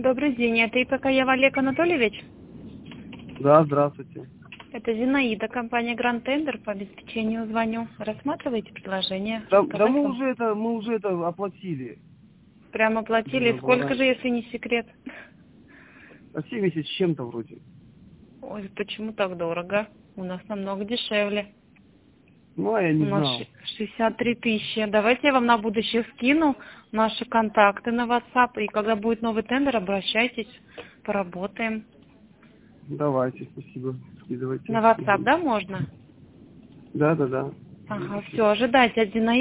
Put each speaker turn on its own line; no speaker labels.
Добрый день, это ИПК Олег Анатольевич?
Да, здравствуйте.
Это Зинаида, компания Grand Tender, по обеспечению звоню. Рассматриваете предложение?
Да
Рассказать
мы
вам?
уже это оплатили.
Прямо платили. Сколько же, если не секрет?
70 с чем-то вроде.
Ой, почему так дорого? У нас намного дешевле.
Ну, а я не
У нас
знал.
63 тысячи. Давайте я вам на будущее скину наши контакты на WhatsApp. И когда будет новый тендер, обращайтесь, поработаем.
Давайте, спасибо. Скидывайте.
На WhatsApp, да, можно?
Да.
Ага, все, ожидайте от Зинаиды.